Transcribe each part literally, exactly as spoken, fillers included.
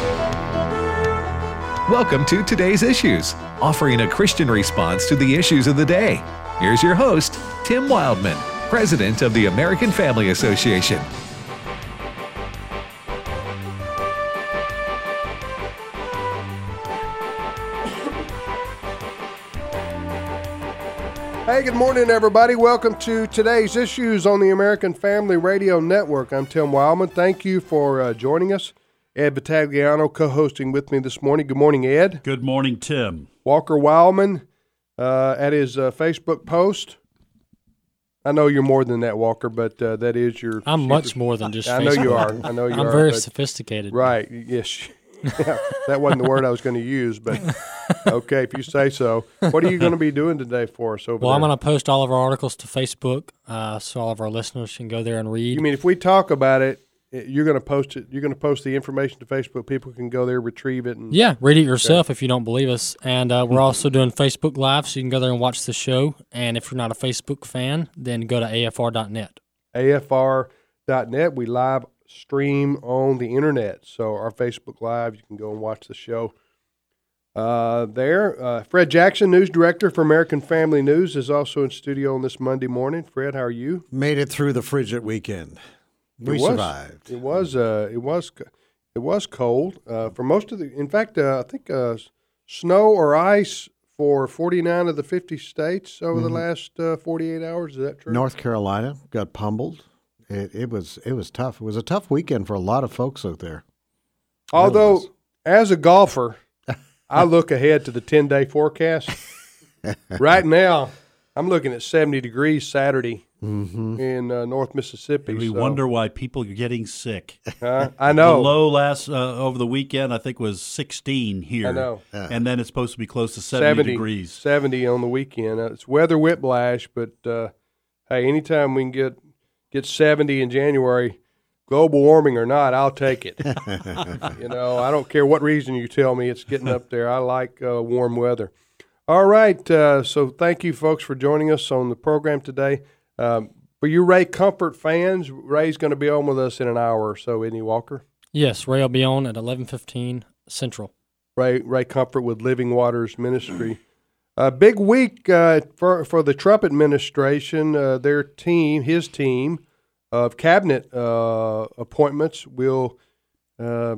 Welcome to Today's Issues, offering a Christian response to the issues of the day. Here's your host, Tim Wildman, President of the American Family Association. Hey, good morning, everybody. Welcome to Today's Issues on the American Family Radio Network. I'm Tim Wildman. Thank you for uh, joining us. Ed Battagliano co-hosting with me this morning. Good morning, Ed. Good morning, Tim. Walker Wildman uh, at his uh, Facebook post. I know you're more than that, Walker, but uh, that is your... I'm much more than just I Facebook. know you are. I know you I'm are. very but, sophisticated. Right. Yes. Yeah, that wasn't the word I was going to use, but okay, if you say so. What are you going to be doing today for us over well, there? I'm going to post all of our articles to Facebook uh, so all of our listeners can go there and read. You mean if we talk about it, you're going to post it, you're going to post the information to Facebook, people can go there, retrieve it. And Yeah, read it yourself okay. if you don't believe us. And uh, we're also doing Facebook Live, so you can go there and watch the show. And if you're not a Facebook fan, then go to A F R dot net. A F R dot net, we live stream on the internet. So our Facebook Live, you can go and watch the show uh, there. Uh, Fred Jackson, news director for American Family News, is also in studio on this Monday morning. Fred, how are you? Made it through the frigid weekend. We it was, survived. It was uh, it was it was cold uh, for most of the. In fact, uh, I think uh, snow or ice for forty-nine of the fifty states over mm-hmm. the last uh, forty-eight hours. Is that true? North Carolina got pummeled. It, it was it was tough. It was a tough weekend for a lot of folks out there. Although, as a golfer, I look ahead to the ten-day forecast. Right now, I'm looking at seventy degrees Saturday mm-hmm. in uh, North Mississippi. And we so. wonder why people are getting sick. Uh, I know. The low last uh, over the weekend, I think, was sixteen here. I know. Yeah. And then it's supposed to be close to seventy, seventy degrees. seventy on the weekend. Uh, it's weather whiplash, but uh, hey, anytime we can get get seventy in January, global warming or not, I'll take it. You know, I don't care what reason you tell me, it's getting up there. I like uh, warm weather. All right, uh, so thank you, folks, for joining us on the program today. Um, for you Ray Comfort fans, Ray's going to be on with us in an hour or so, isn't he, Walker? Yes, Ray will be on at eleven fifteen Central. Ray Ray Comfort with Living Waters Ministry. A uh, big week uh, for for the Trump administration. Uh, their team, his team of cabinet uh, appointments will uh,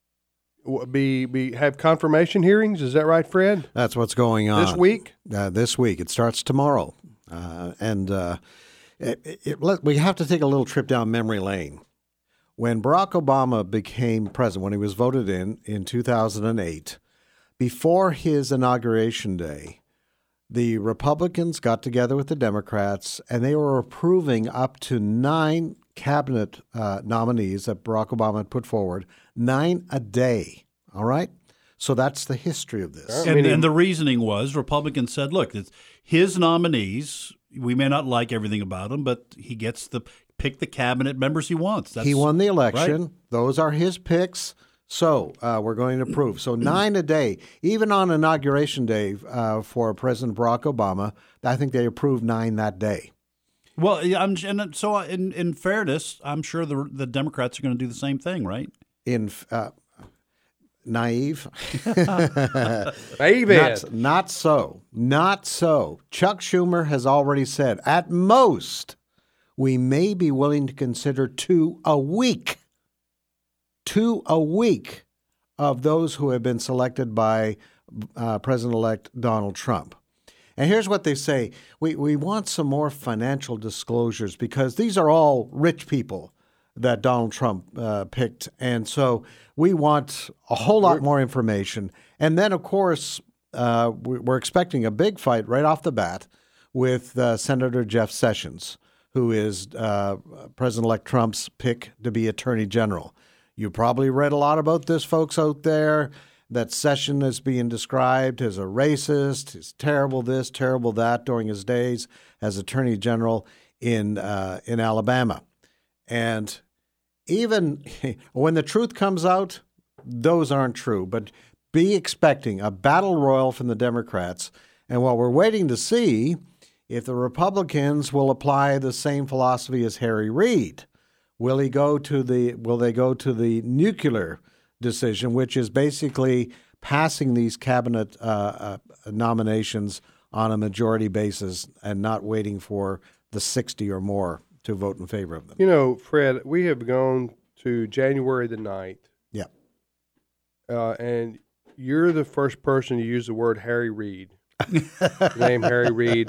be be have confirmation hearings. Is that right, Fred? That's what's going on this week. Uh, this week it starts tomorrow, uh, and uh, it, it, let, we have to take a little trip down memory lane. When Barack Obama became president, when he was voted in in two thousand eight, before his inauguration day, the Republicans got together with the Democrats, and they were approving up to nine cabinet uh, nominees that Barack Obama had put forward, nine a day, all right? So that's the history of this. And, and the reasoning was Republicans said, look, it's his nominees, we may not like everything about them, but he gets to pick the cabinet members he wants. That's, he won the election. Right? Those are his picks. So uh, we're going to approve. So nine a day, even on Inauguration Day uh, for President Barack Obama, I think they approved nine that day. Well, yeah, I'm, and so in, in fairness, I'm sure the the Democrats are going to do the same thing, right? In uh, naive, naive, not, not so, not so. Chuck Schumer has already said, at most, we may be willing to consider two a week. Two a week of those who have been selected by uh, President-elect Donald Trump. And here's what they say. We we want some more financial disclosures because these are all rich people that Donald Trump uh, picked. And so we want a whole lot more information. And then, of course, uh, we're expecting a big fight right off the bat with uh, Senator Jeff Sessions, who is uh, President-elect Trump's pick to be Attorney General. You probably read a lot about this, folks out there, that Sessions is being described as a racist, is terrible this, terrible that during his days as Attorney General in uh, in Alabama. And even when the truth comes out, those aren't true. But be expecting a battle royal from the Democrats. And what we're waiting to see if the Republicans will apply the same philosophy as Harry Reid. Will he go to the? Will they go to the nuclear decision, which is basically passing these cabinet uh, uh, nominations on a majority basis and not waiting for the sixty or more to vote in favor of them. You know, Fred, we have gone to January the ninth. Yeah. Uh, and you're the first person to use the word Harry Reid. The name Harry Reid.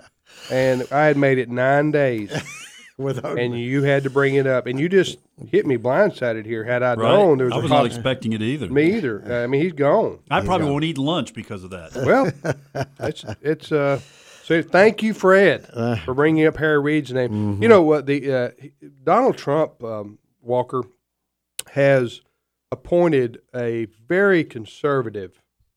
And I had made it nine days. Without and you had to bring it up. And you just hit me blindsided here. Had I Right. known there was I a was pos- not expecting it either. Me either. I mean, he's gone. I probably won't eat lunch because of that. Well, it's it's uh. So thank you, Fred, for bringing up Harry Reid's name. Mm-hmm. You know what? The uh, Donald Trump, um, Walker, has appointed a very conservative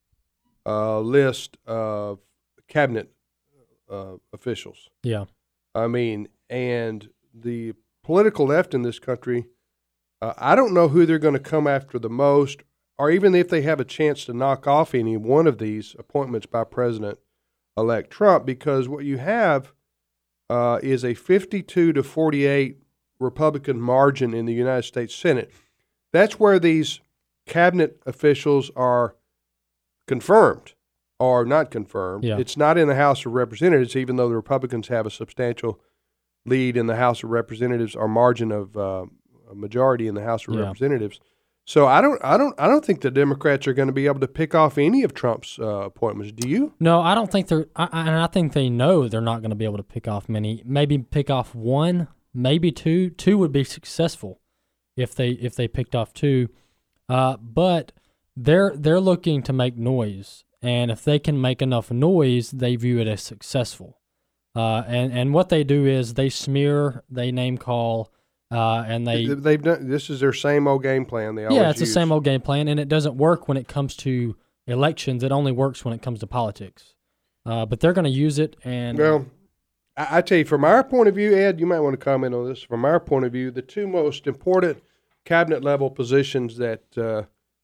uh, list of cabinet uh, officials. Yeah. I mean, and the political left in this country, uh, I don't know who they're going to come after the most, or even if they have a chance to knock off any one of these appointments by President-elect Trump, because what you have uh, is a fifty-two to forty-eight Republican margin in the United States Senate. That's where these cabinet officials are confirmed or not confirmed. Yeah. It's not in the House of Representatives, even though the Republicans have a substantial lead in the House of Representatives or margin of uh, a majority in the House of Yeah. Representatives. So I don't, I don't, I don't think the Democrats are going to be able to pick off any of Trump's uh, appointments. Do you? No, I don't think they're. I, I- and I think they know they're not going to be able to pick off many. Maybe pick off one, maybe two. Two would be successful if they if they picked off two. Uh, but they're they're looking to make noise, and if they can make enough noise, they view it as successful. Uh, and and what they do is they smear, they name call, uh, and they They've done. This is their same old game plan. They always yeah, it's use. the same old game plan, and it doesn't work when it comes to elections. It only works when it comes to politics. Uh, but they're going to use it, and Well, I, I tell you, from our point of view, Ed, you might want to comment on this. From our point of view, the two most important cabinet level positions that uh,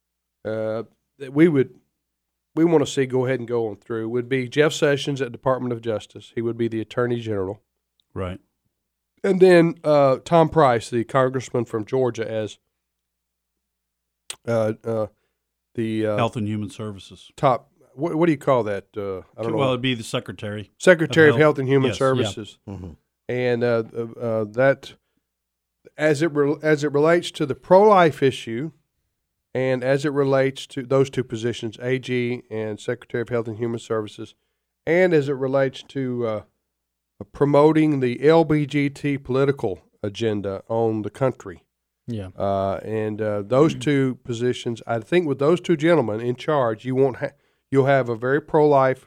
uh, that we would we want to see go ahead and go on through would be Jeff Sessions at Department of Justice. He would be the Attorney General, Right. and then uh, Tom Price, the Congressman from Georgia, as uh, uh, the uh, Health and Human Services. top. What, what do you call that? Uh, I don't know. Well, it'd be the secretary. Secretary of of Health, Health. and Human Yes, yeah. Services, Mm-hmm. and uh, uh, uh, that as it re- as it relates to the pro life issue, and as it relates to those two positions, A G and Secretary of Health and Human Services, and as it relates to uh, promoting the L G B T political agenda on the country. yeah, Uh, and uh, those two positions, I think, with those two gentlemen in charge, you won't ha- you'll have a very pro-life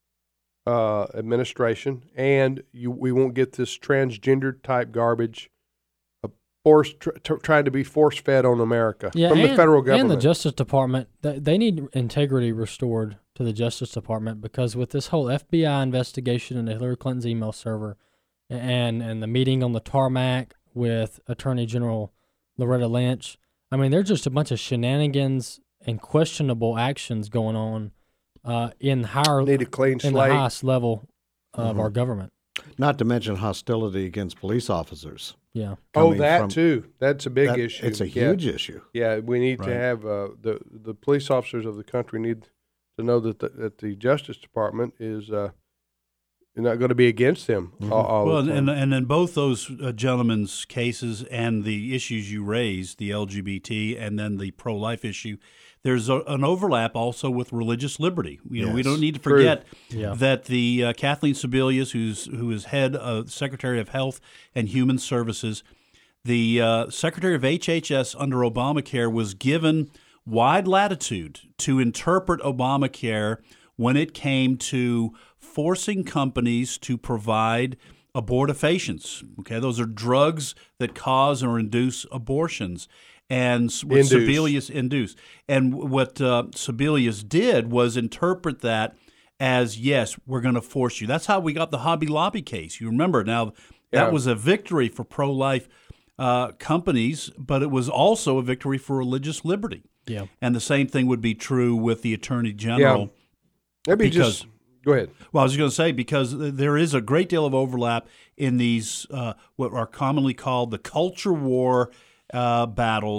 uh, administration, and you we won't get this transgender type garbage, uh, force tr- tr- trying to be force fed on America yeah. from and, the federal government. and the Justice Department. They, they need integrity restored to the Justice Department, because with this whole F B I investigation into Hillary Clinton's email server, and and the meeting on the tarmac with Attorney General Loretta Lynch, I mean, there's just a bunch of shenanigans and questionable actions going on uh, in higher Need a clean in the slate. highest level of Mm-hmm. our government. Not to mention hostility against police officers. Yeah, Oh, coming that from- too. That's a big That- issue. It's a Yeah. huge issue. Yeah, we need to Right. have uh, the the police officers of the country need to know that the, that the Justice Department is uh, not going to be against them all, all Well, the and, time. and in both those uh, gentlemen's cases and the issues you raised, the L G B T and then the pro-life issue, there's a, an overlap also with religious liberty. You know, we Yes. don't need to True. forget Yeah. that the uh, Kathleen Sebelius, who's who is head of Secretary of Health and Human Services, the uh, Secretary of H H S under Obamacare was given wide latitude to interpret Obamacare when it came to forcing companies to provide abortifacients. Okay, those are drugs that cause or induce abortions. And s- what Induce. Sebelius induced. And w- what uh, Sebelius did was interpret that as, yes, we're going to force you. That's how we got the Hobby Lobby case. You remember now that Yeah. was a victory for pro-life uh, companies, but it was also a victory for religious liberty. yeah. And the same thing would be true with the Attorney General. Maybe because- just go ahead. Well, I was going to say, because there is a great deal of overlap in these, uh, what are commonly called the culture war uh, battles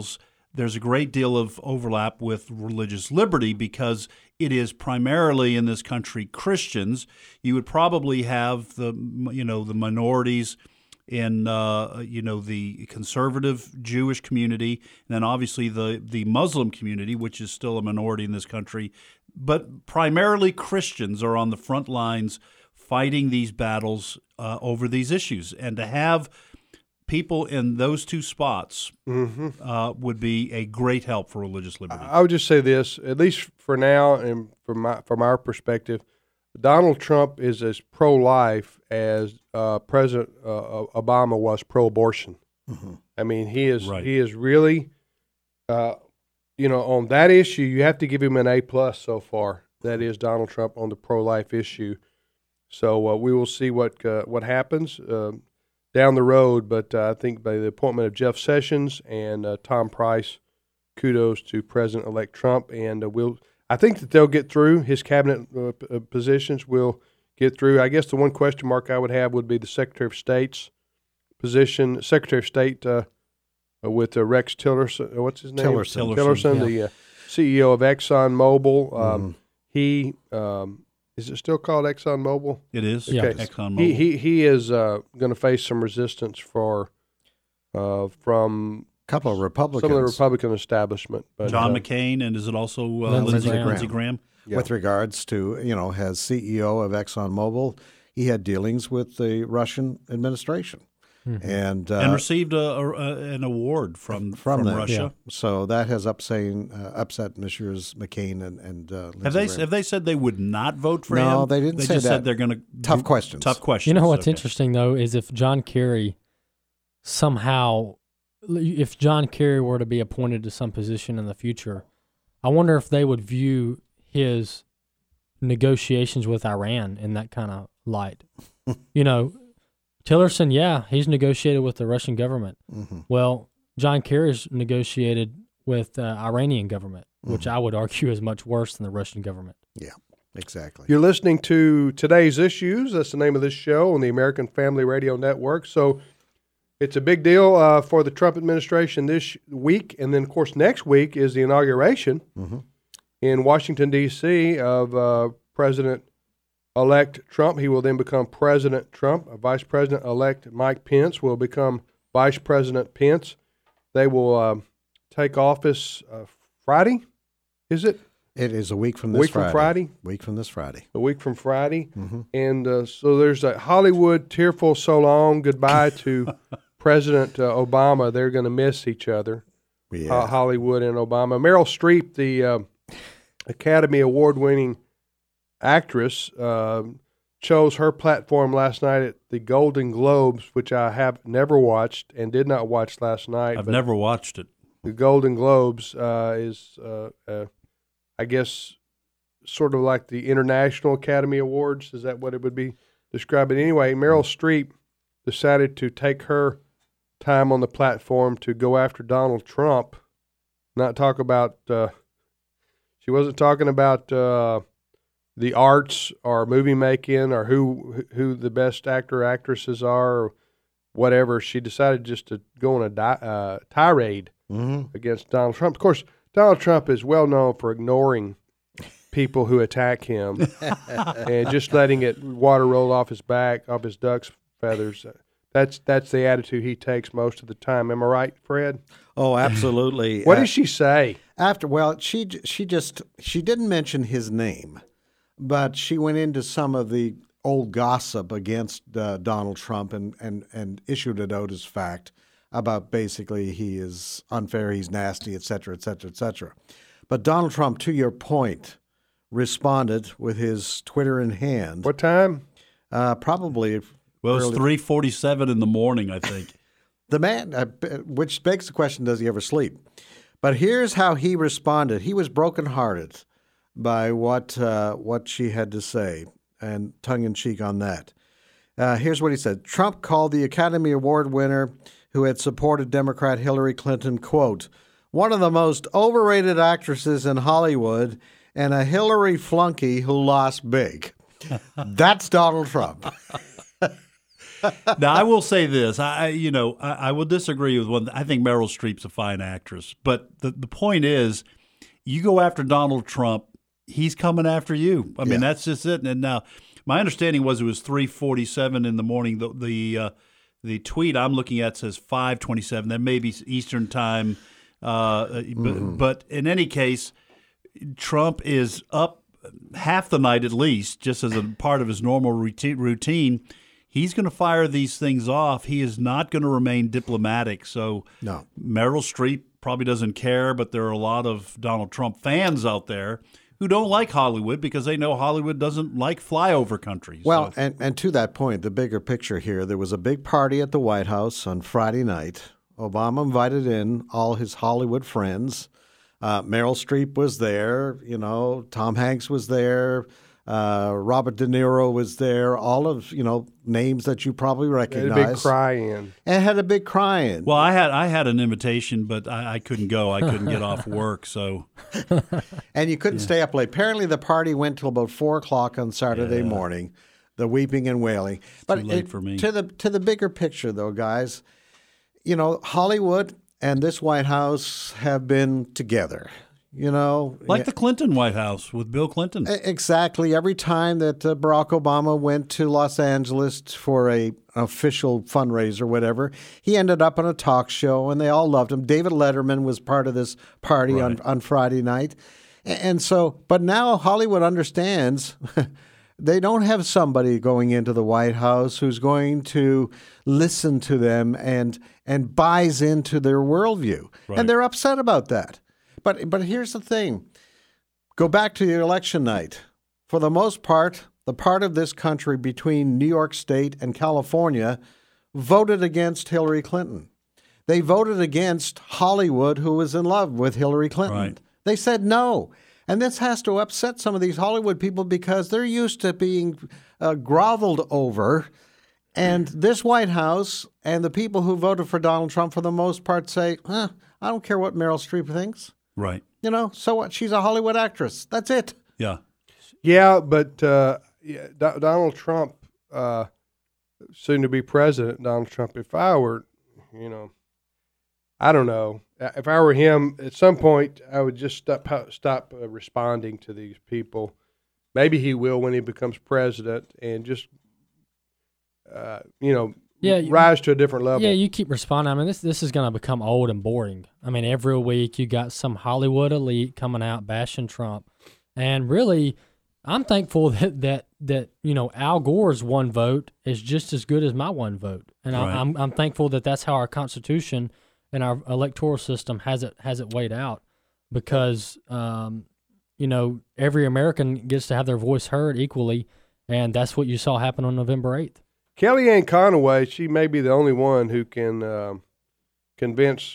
there's a great deal of overlap with religious liberty because it is primarily in this country Christians. You would probably have the you know the minorities in uh, you know the conservative Jewish community, and then obviously the the Muslim community, which is still a minority in this country. But primarily Christians are on the front lines fighting these battles uh, over these issues, and to have people in those two spots mm-hmm. uh, would be a great help for religious liberty. I would just say this, at least for now, and from my, from our perspective, Donald Trump is as pro-life as uh, President uh, Obama was pro-abortion. Mm-hmm. I mean, he is right. he is really, uh, you know, on that issue, you have to give him an A plus so far. That is Donald Trump on the pro-life issue. So uh, we will see what uh, what happens uh, down the road. But uh, I think by the appointment of Jeff Sessions and uh, Tom Price, kudos to President-elect Trump, and uh, we'll. I think that they'll get through. His cabinet uh, p- positions will get through. I guess the one question mark I would have would be the Secretary of State's position. Secretary of State uh, with uh, Rex Tillerson. What's his name? Tillerson. Tillerson, Tillerson yeah. the uh, C E O of ExxonMobil. Um, mm. He um, is it still called ExxonMobil? It is. Yeah. Okay. ExxonMobil. He he he is uh, going to face some resistance for uh, from couple of Republicans. some of the Republican establishment. But, John uh, McCain, and is it also uh, Lindsey Lindsey, Graham. Lindsey Graham? Yeah. With regards to, you know, as C E O of ExxonMobil, he had dealings with the Russian administration. Mm-hmm. And, uh, and received a, a, an award from, from, from them. Russia. Yeah. So that has upsetting, uh, upset Messrs. McCain and, and uh, Lindsey Have they Graham. have they said they would not vote for him? No, they didn't They say just that. said they're going to Tough questions. Tough questions. You know what's Okay. interesting though is if John Kerry somehow, if John Kerry were to be appointed to some position in the future, I wonder if they would view his negotiations with Iran in that kind of light. You know, Tillerson, yeah, he's negotiated with the Russian government. Mm-hmm. Well, John Kerry's negotiated with the uh, Iranian government, mm-hmm. which I would argue is much worse than the Russian government. Yeah, exactly. You're listening to Today's Issues. That's the name of this show on the American Family Radio Network. So it's a big deal uh, for the Trump administration this week. And then, of course, next week is the inauguration mm-hmm. in Washington, D C of uh, President-elect Trump. He will then become President Trump. Vice President-elect Mike Pence will become Vice President Pence. They will uh, take office uh, Friday, is it? It is a week from A this week Friday. from Friday? Week from this Friday. A week from Friday. Mm-hmm. And uh, so there's a Hollywood tearful so long goodbye to President uh, Obama. They're going to miss each other, Yeah. uh, Hollywood and Obama. Meryl Streep, the uh, Academy Award-winning actress, uh, chose her platform last night at the Golden Globes, which I have never watched and did not watch last night. I've but never watched it. The Golden Globes uh, is, uh, uh, I guess, sort of like the International Academy Awards. Is that what it would be described? But anyway, Meryl Streep decided to take her time on the platform to go after Donald Trump, not talk about, uh, she wasn't talking about uh, the arts or movie making or who who the best actor or actresses are or whatever. She decided just to go on a di- uh, tirade mm-hmm. against Donald Trump. Of course, Donald Trump is well known for ignoring people who attack him and just letting it water roll off his back, off his duck's feathers. That's that's the attitude he takes most of the time. Am I right, Fred? Oh, absolutely. What uh, did she say? After, well, she she just she didn't mention his name, but she went into some of the old gossip against uh, Donald Trump and, and, and issued it out as fact about basically he is unfair, he's nasty, et cetera, et cetera, et cetera. But Donald Trump, to your point, responded with his Twitter in hand. What time? Uh, probably. Well, it's early- three forty-seven in the morning, I think. The man, uh, which begs the question, does he ever sleep? But here's how he responded. He was brokenhearted by what uh, what she had to say, and tongue-in-cheek on that. Uh, here's what he said. Trump called the Academy Award winner who had supported Democrat Hillary Clinton, quote, one of the most overrated actresses in Hollywood and a Hillary flunky who lost big. That's Donald Trump. Now, I will say this. I, I- you know, I, I will disagree with one. I think Meryl Streep's a fine actress, but the the point is, you go after Donald Trump, he's coming after you. I mean, Yeah. that's just it. And now, my understanding was it was three forty-seven in the morning. The the uh, the tweet I'm looking at says five twenty-seven. That may be Eastern time, uh, Mm-hmm. but, but in any case, Trump is up half the night at least, just as a part of his normal routine. routine. He's going to fire these things off. He is not going to remain diplomatic. So No. Meryl Streep probably doesn't care, but there are a lot of Donald Trump fans out there who don't like Hollywood because they know Hollywood doesn't like flyover countries. Well, So- and, and to that point, the bigger picture here, there was a big party at the White House on Friday night. Obama invited in all his Hollywood friends. Uh, Meryl Streep was there. You know, Tom Hanks was there. Uh, Robert De Niro was there. All of, you know, names that you probably They had recognize. a big cry in. And had a big cry-in. well, I had I had an invitation, but I, I couldn't go. I couldn't get off work, so And you couldn't stay up late. Apparently, the party went till about four o'clock on Saturday morning. The weeping and wailing. But too late it- for me. to the to the bigger picture, though, guys, you know, Hollywood and this White House have been together. You know, like the Clinton White House with Bill Clinton. E- Exactly. Every time that uh, Barack Obama went to Los Angeles for a official fundraiser, whatever, he ended up on a talk show, and they all loved him. David Letterman was part of this party on, on Friday night, A- and so. But now Hollywood understands they don't have somebody going into the White House who's going to listen to them and and buys into their worldview, Right. and they're upset about that. But but here's the thing. Go back to the election night. For the most part, the part of this country between New York State and California voted against Hillary Clinton. They voted against Hollywood, who was in love with Hillary Clinton. Right. They said no. And this has to upset some of these Hollywood people because they're used to being uh, groveled over. And this White House and the people who voted for Donald Trump, for the most part, say, huh, I don't care what Meryl Streep thinks. Right. You know, so what? She's a Hollywood actress. That's it. Yeah. Yeah, but uh, yeah, Do- Donald Trump, uh, soon to be president, Donald Trump, if I were, you know, I don't know. If I were him, at some point, I would just stop stop uh, responding to these people. Maybe he will when he becomes president, and just, uh, you know, Yeah, you- rise to a different level. Yeah, you keep responding. I mean, this this is going to become old and boring. I mean, every week you got some Hollywood elite coming out bashing Trump, and really, I'm thankful that that that you know Al Gore's one vote is just as good as my one vote, and Right. I, I'm I'm thankful that that's how our Constitution and our electoral system has it has it weighed out, because um, you know every American gets to have their voice heard equally, and that's what you saw happen on November eighth. Kellyanne Conway, she may be the only one who can um, convince.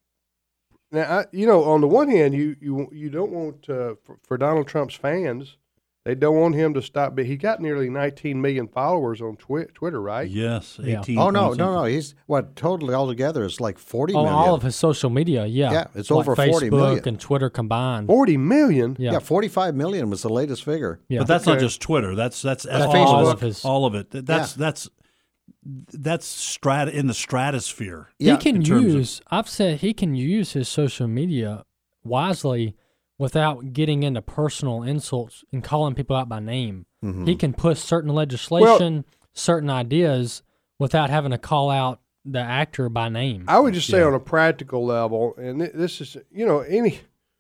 Now, I, you know, on the one hand, you you you don't want uh, for, for Donald Trump's fans, they don't want him to stop. But he got nearly nineteen million followers on twi- Twitter, right? Yes. Yeah. eighteen Oh, no, point no, something. no. He's, what, totally altogether is like forty Oh, million. all of his social media, yeah. Yeah, it's like over forty Facebook million. and Twitter combined. Forty million. Yeah. Yeah, forty-five million was the latest figure. Yeah. But that's not Okay. just Twitter. That's that's, That's all, Facebook. of his, all of it. That's that's that's strat in the stratosphere. Yeah, he can in terms of- use, I've said he can use his social media wisely without getting into personal insults and calling people out by name. Mm-hmm. He can push certain legislation, certain ideas without having to call out the actor by name. I would just say Yeah. on a practical level, and th- this is, you know, any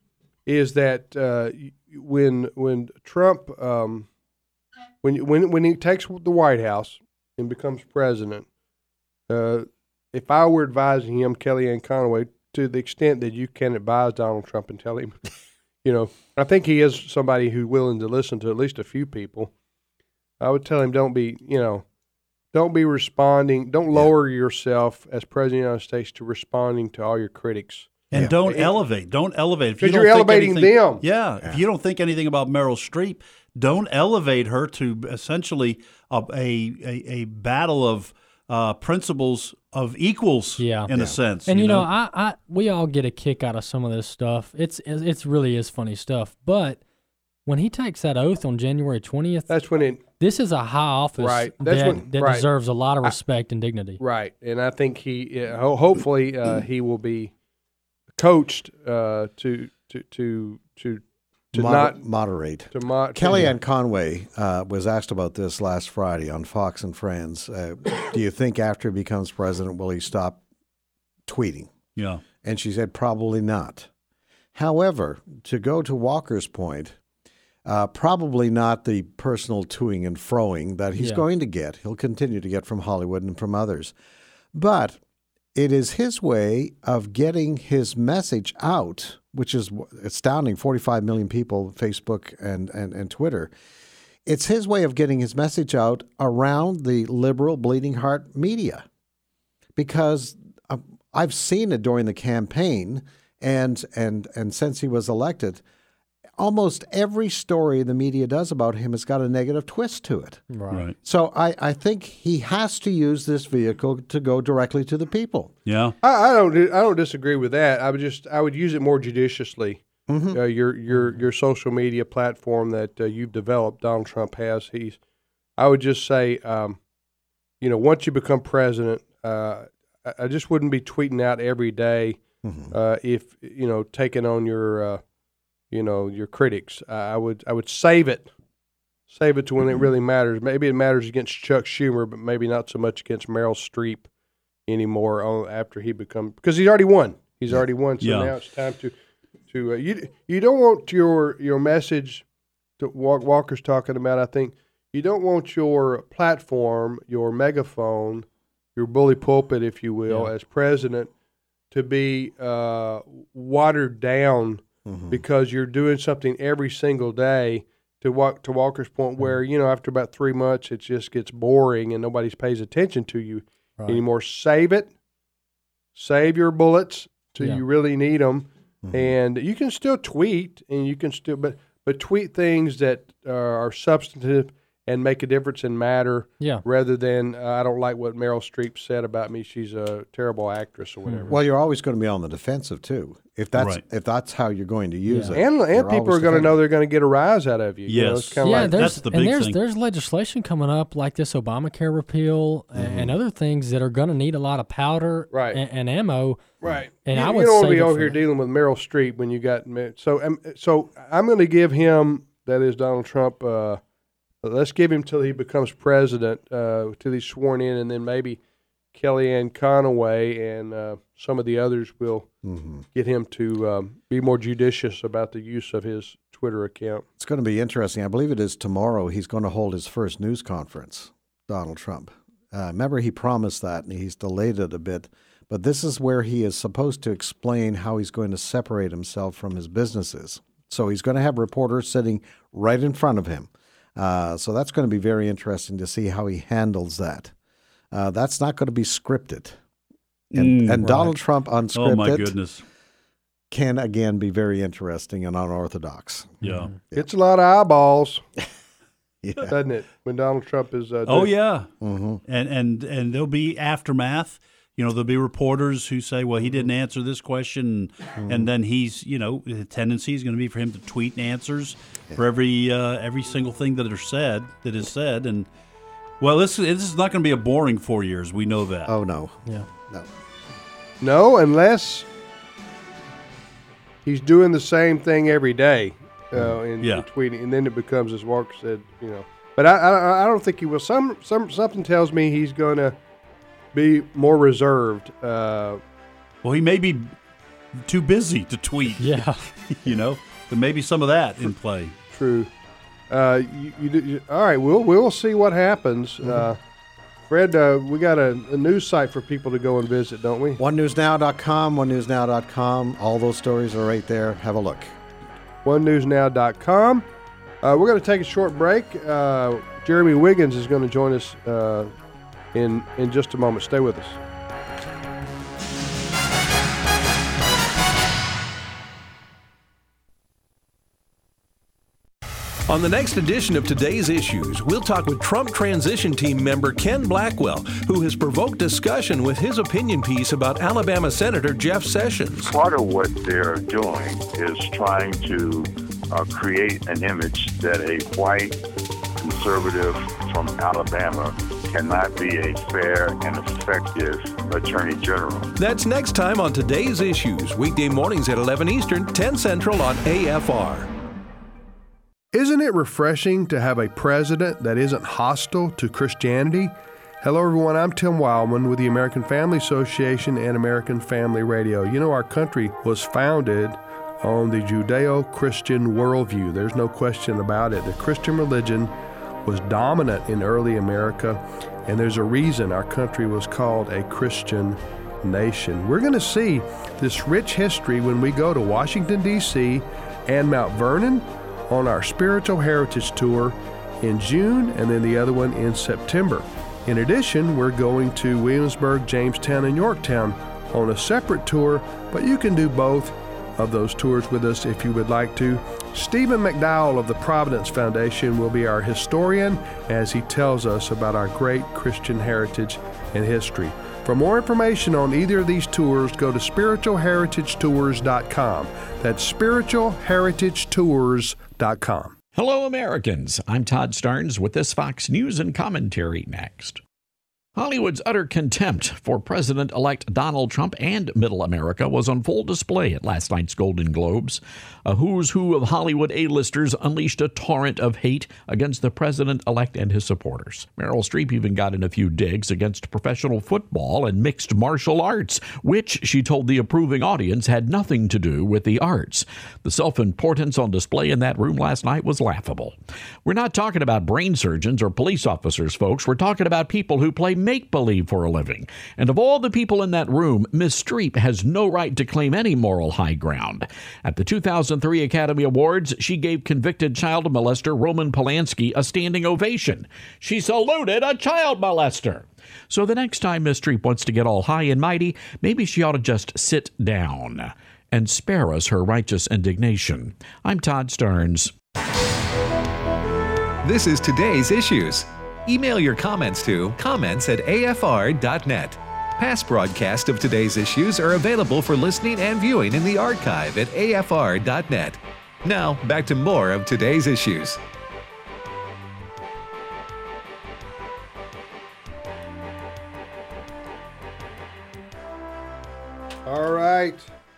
is that uh, y- when when Trump um, when when when he takes the White House and becomes president, uh, if I were advising him, Kellyanne Conway, to the extent that you can advise Donald Trump and tell him, you know, I think he is somebody who's willing to listen to at least a few people. I would tell him, don't be, you know, don't be responding. Don't lower yourself as president of the United States to responding to all your critics. And Yeah. don't It- elevate. Don't elevate. If you 'Cause don't you're think elevating anything- them. Yeah, Yeah. If you don't think anything about Meryl Streep, don't elevate her to essentially a a, a, a battle of uh, principles of equals. Yeah. in Yeah. a sense. And you know, I, I we all get a kick out of some of this stuff. It's it's really is funny stuff, but when he takes that oath on January twentieth, That's when it this is a high office Right. That's that, when- that right. deserves a lot of respect and dignity. right, and I think he uh, ho- hopefully uh, he will be coached uh, to to to to to Moder- not moderate. to mo- to- Kellyanne Conway uh, was asked about this last Friday on Fox and Friends. Uh, do you think after he becomes president, will he stop tweeting? Yeah. And she said, probably not. However, to go to Walker's point, uh, probably not the personal toing and froing that he's Yeah. going to get. He'll continue to get from Hollywood and from others. But it is his way of getting his message out, which is astounding, forty-five million people, Facebook and, and, and Twitter. It's his way of getting his message out around the liberal bleeding heart media. Because uh, I've seen it during the campaign and, and, and since he was elected, almost every story the media does about him has got a negative twist to it. Right. Right. So I, I think he has to use this vehicle to go directly to the people. Yeah. I, I don't I don't disagree with that. I would just I would use it more judiciously. Mm-hmm. Uh, your your your social media platform that uh, you've developed, Donald Trump has. He's. I would just say, um, you know, once you become president, uh, I, I just wouldn't be tweeting out every day. Mm-hmm. Uh, if you know, taking on your, uh, you know, your critics. Uh, I would I would save it, save it to when it really matters. Maybe it matters against Chuck Schumer, but maybe not so much against Meryl Streep anymore. On, after he becomes because he's already won. He's already won. So Yeah. now it's time to. To uh, you, you don't want your your message to Walk, Walker's talking about. I think you don't want your platform, your megaphone, your bully pulpit, if you will, Yeah. as president, to be uh, watered down Mm-hmm. because you're doing something every single day. To walk to Walker's point, where you know after about three months, it just gets boring and nobody pays attention to you Right. anymore. Save it, save your bullets till Yeah. you really need them. And you can still tweet, and you can still, but but tweet things that uh, are substantive and make a difference and matter, Yeah. rather than uh, I don't like what Meryl Streep said about me. She's a terrible actress or whatever. Well, you're always going to be on the defensive too. If that's Right. if that's how you're going to use Yeah. it, and you're and people always are going to know defending. they're going to get a rise out of you. You know, Yes. it's kind of Yeah, like there's that's the and big there's thing. there's legislation coming up like this Obamacare repeal and other things that are going to need a lot of powder Right. and, and ammo. right. And you, I you would don't want to save be it over for here that. dealing with Meryl Streep when you got me- so. Um, so I'm going to give him, that is Donald Trump. Uh, let's give him till he becomes president, uh, till he's sworn in, and then maybe Kellyanne Conway and uh, some of the others will get him to um, be more judicious about the use of his Twitter account. It's going to be interesting. I believe it is tomorrow. He's going to hold his first news conference, Donald Trump. Uh, remember, he promised that, and he's delayed it a bit. But this is where he is supposed to explain how he's going to separate himself from his businesses. So he's going to have reporters sitting right in front of him. Uh, so that's going to be very interesting to see how he handles that. Uh, that's not going to be scripted. And, Mm, and Donald right. Trump unscripted Oh my goodness. can, again, be very interesting and unorthodox. Yeah. It's a lot of eyeballs, Yeah. doesn't it? When Donald Trump is uh, Oh doing- yeah. Mm-hmm. And and and there'll be aftermath. You know, there'll be reporters who say, "Well, he didn't answer this question," and then he's, you know, the tendency is going to be for him to tweet answers for every uh, every single thing that are said that is said. And well, this this is not going to be a boring four years. We know that. Oh, no. Yeah. No. No, unless he's doing the same thing every day, uh, in, Yeah. in tweeting, and then it becomes, as Walker said, you know. But I, I, I don't think he will. Some, some, something tells me he's going to be more reserved. Uh, Well, he may be too busy to tweet. Yeah. You know, there may be some of that in play. true. Uh, you, you, you, all right, we'll we'll see what happens. Uh, Fred, uh, we got a, a news site for people to go and visit, don't we? one news now dot com, one news now dot com. All those stories are right there. Have a look. one news now dot com. Uh, we're going to take a short break. Uh, Jeremy Wiggins is going to join us uh, in in just a moment. Stay with us. On the next edition of Today's Issues, we'll talk with Trump transition team member Ken Blackwell, who has provoked discussion with his opinion piece about Alabama Senator Jeff Sessions. Part of what they're doing is trying to uh, create an image that a white conservative from Alabama cannot be a fair and effective attorney general. That's next time on Today's Issues, weekday mornings at eleven Eastern, ten Central on A F R. Isn't it refreshing to have a president that isn't hostile to Christianity? Hello, everyone. I'm Tim Wildman with the American Family Association and American Family Radio. You know, our country was founded on the Judeo-Christian worldview. There's no question about it. The Christian religion was dominant in early America, and there's a reason our country was called a Christian nation. We're going to see this rich history when we go to Washington, D C and Mount Vernon on our Spiritual Heritage Tour in June, and then the other one in September. In addition, we're going to Williamsburg, Jamestown, and Yorktown on a separate tour, but you can do both of those tours with us if you would like to. Stephen McDowell of the Providence Foundation will be our historian as he tells us about our great Christian heritage and history. For more information on either of these tours, go to spiritual heritage tours dot com. That's spiritual heritage tours dot com. Hello, Americans. I'm Todd Starnes with this Fox News and Commentary next. Hollywood's utter contempt for President-elect Donald Trump and Middle America was on full display at last night's Golden Globes. A who's who of Hollywood A-listers unleashed a torrent of hate against the president-elect and his supporters. Meryl Streep even got in a few digs against professional football and mixed martial arts, which she told the approving audience had nothing to do with the arts. The self-importance on display in that room last night was laughable. We're not talking about brain surgeons or police officers, folks. We're talking about people who play make-believe for a living. And of all the people in that room, Miss Streep has no right to claim any moral high ground. At the two thousand three Academy Awards, she gave convicted child molester Roman Polanski a standing ovation. She saluted a child molester. So the next time Miss Streep wants to get all high and mighty, maybe she ought to just sit down and spare us her righteous indignation. I'm Todd Starnes. This is Today's Issues. Email your comments to comments at A F R dot net. Past broadcasts of Today's Issues are available for listening and viewing in the archive at A F R dot net. Now, back to more of Today's Issues. All right.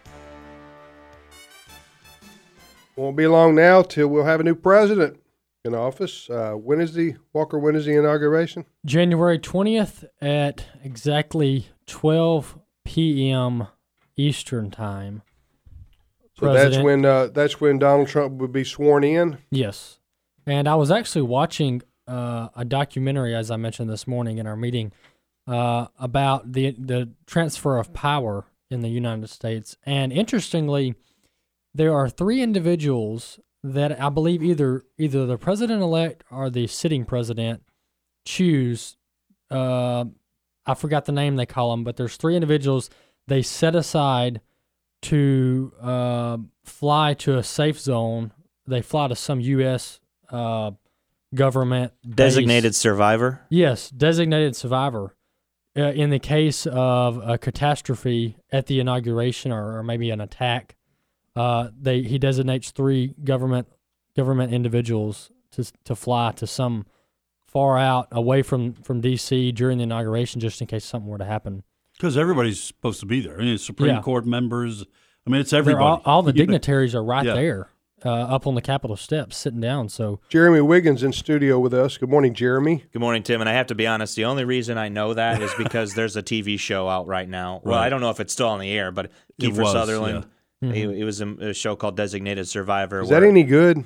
Won't be long now till we'll have a new president in office. Uh, when is the, Walker, when is the inauguration? January twentieth at exactly twelve p.m. Eastern Time. So that's when uh, that's when Donald Trump would be sworn in? Yes. And I was actually watching uh, a documentary, as I mentioned this morning in our meeting, uh, about the the transfer of power in the United States. And interestingly, there are three individuals that I believe either either the president-elect or the sitting president choose. Uh, I forgot the name they call them, but there's three individuals they set aside to uh, fly to a safe zone. They fly to some U S uh, government designated base. survivor. Yes, designated survivor. Uh, in the case of a catastrophe at the inauguration or, or maybe an attack. Uh, they he designates three government government individuals to to fly to some far out away from, from D C during the inauguration, just in case something were to happen. Because everybody's supposed to be there. I mean, it's Supreme Yeah. Court members. I mean, it's everybody. All, all the You know? dignitaries are right Yeah. there, uh, up on the Capitol steps, sitting down. So Jeremy Wiggins in studio with us. Good morning, Jeremy. Good morning, Tim. And I have to be honest, the only reason I know that is because there's a T V show out right now. Well, Right. I don't know if it's still on the air, but It Kiefer was, Sutherland, yeah. he, it was a, a show called Designated Survivor. Is that any good?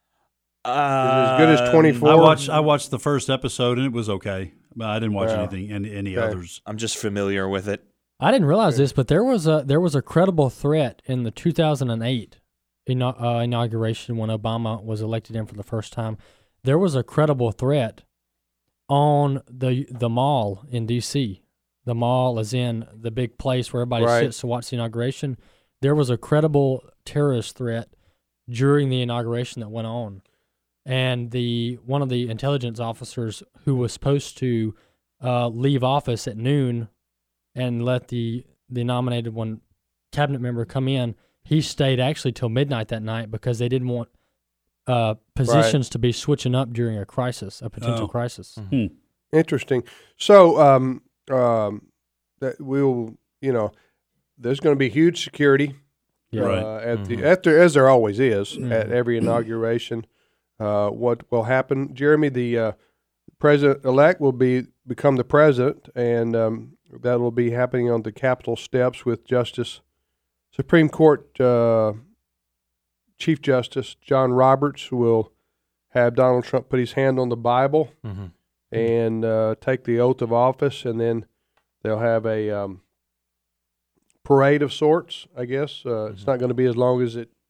Uh, as good as twenty-four? I watched I watched the first episode and it was okay. But I didn't watch Yeah. anything any, any Okay. others. I'm just familiar with it. I didn't realize this, but there was a there was a credible threat in the two thousand eight ina- uh, inauguration when Obama was elected in for the first time. There was a credible threat on the the mall in D C. The mall is in the big place where everybody Right. sits to watch the inauguration. There was a credible terrorist threat during the inauguration that went on, and the one of the intelligence officers who was supposed to uh, leave office at noon and let the the nominated one cabinet member come in, he stayed actually till midnight that night because they didn't want uh, positions right. to be switching up during a crisis, a potential oh. crisis. Mm-hmm. Interesting. So um, um, that we'll, you know, there's going to be huge security yeah. uh, right. at mm-hmm. the at the, as there always is mm-hmm. at every inauguration. Uh, what will happen, Jeremy? The uh, president-elect will be become the president, and um, that will be happening on the Capitol steps with Justice Supreme Court uh, Chief Justice John Roberts, who will have Donald Trump put his hand on the Bible mm-hmm. and uh, take the oath of office, and then they'll have a um, parade of sorts, I guess. Uh, mm-hmm. It's not going to be as long as it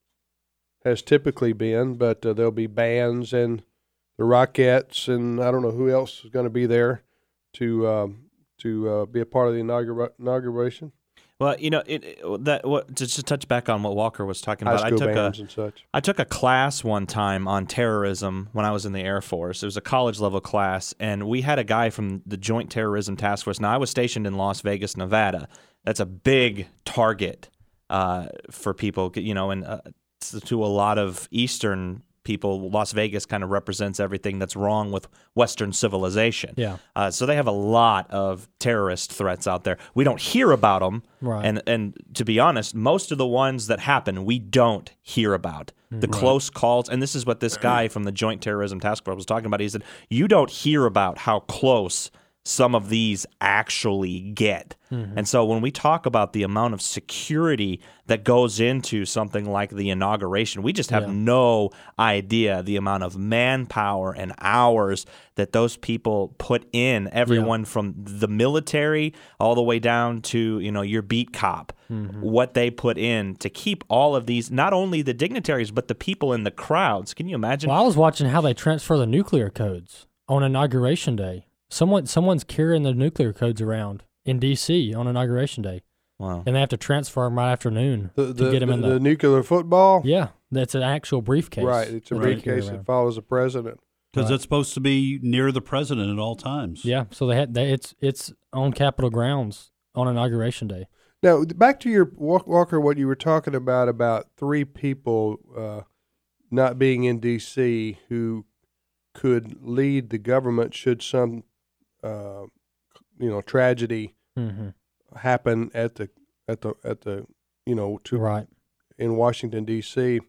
has typically been, but uh, there'll be bands and the Rockettes, and I don't know who else is going to be there to um, to uh, be a part of the inaugura- inauguration. Well, you know, it, it that what just to touch back on what Walker was talking High about. school I took bands a and such. I took a class one time on terrorism when I was in the Air Force. It was a college level class, and we had a guy from the Joint Terrorism Task Force. Now, I was stationed in Las Vegas, Nevada. That's a big target uh, for people, you know, and uh, to a lot of Eastern people, Las Vegas kind of represents everything that's wrong with Western civilization. Yeah. Uh, so they have a lot of terrorist threats out there. We don't hear about them. Right. And and to be honest, most of the ones that happen, we don't hear about. The right. close calls, and this is what this guy from the Joint Terrorism Task Force was talking about. He said, you don't hear about how close some of these actually get. Mm-hmm. And so when we talk about the amount of security that goes into something like the inauguration, we just have yeah. no idea the amount of manpower and hours that those people put in, everyone yeah. from the military all the way down to, you know, your beat cop, mm-hmm. what they put in to keep all of these, not only the dignitaries, but the people in the crowds. Can you imagine? Well, I was watching how they transfer the nuclear codes on Inauguration Day. Someone, someone's carrying the nuclear codes around in D C on Inauguration Day. Wow. And they have to transfer them right afternoon the, to the, get them the, in the, the nuclear football? Yeah, that's an actual briefcase. Right, it's a right. briefcase that follows the president. Because right. it's supposed to be near the president at all times. Yeah, so they had they, it's it's on Capitol grounds on Inauguration Day. Now, back to your, Walker, what you were talking about, about three people uh, not being in D C who could lead the government should some Uh, you know, tragedy mm-hmm. happen at the at the at the you know to right in Washington D C.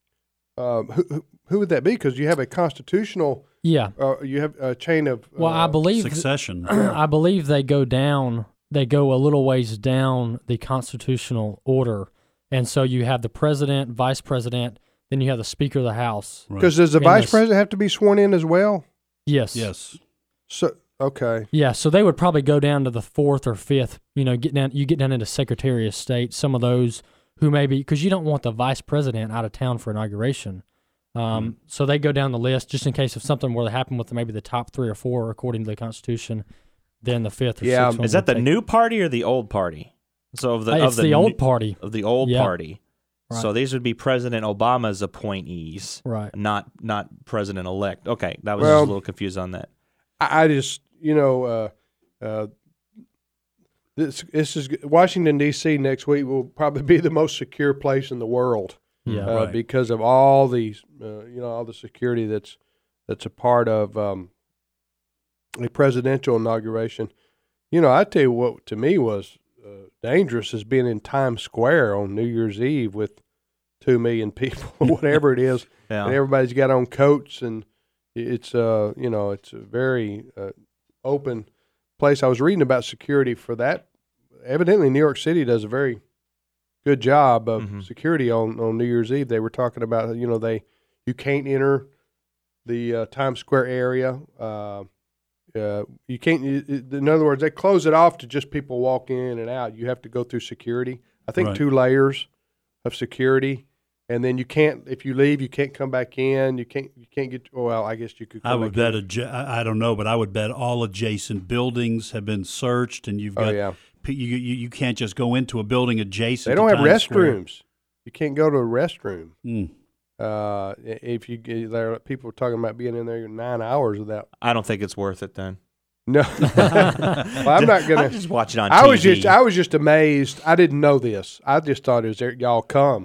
Um, who who would that be? Because you have a constitutional yeah uh, you have a chain of uh, well I believe succession. I believe they go down they go a little ways down the constitutional order, and so you have the president, vice president, then you have the Speaker of the House. Because right. does the and vice this, president have to be sworn in as well? Yes. Yes. So. Okay. Yeah, so they would probably go down to the fourth or fifth. You know, get down. You get down into Secretary of State. Some of those who maybe because you don't want the vice president out of town for inauguration. Um, mm. So they go down the list just in case if something were to happen with maybe the top three or four according to the Constitution. Then the fifth or yeah. sixth. One is that the take. new party or the old party? So of the uh, of it's the, the old new, party of the old yep. party. Right. So these would be President Obama's appointees, right? Not not President elect. Okay, that was well, just a little confused on that. I, I just. You know, uh, uh, this this is Washington D C next week will probably be the most secure place in the world. Yeah, uh, right. because of all these, uh, you know, all the security that's that's a part of um, a presidential inauguration. You know, I tell you what, to me was uh, dangerous is being in Times Square on New Year's Eve with two million people, whatever it is, yeah. and everybody's got on coats and it's uh, you know, it's a very uh, open place. I was reading about security for that. Evidently, New York City does a very good job of mm-hmm. security on, on New Year's Eve. They were talking about, you know, they you can't enter the uh, Times Square area. Uh, uh, you can't. In other words, they close it off to just people walk in and out. You have to go through security. I think right. two layers of security. And then you can't, if you leave, you can't come back in. You can't, you can't get. Well, I guess you could. Come I would back bet. Adja- I don't know, but I would bet all adjacent buildings have been searched, and you've got. Oh, yeah. You, you you can't just go into a building adjacent. They don't to have Times restrooms. Square. You can't go to a restroom. Mm. Uh, if you there, people are talking about being in there nine hours without. I don't think it's worth it then. No, well, I'm not gonna. I'm just watching on I T V. was just, I was just amazed. I didn't know this. I just thought it was there, y'all come.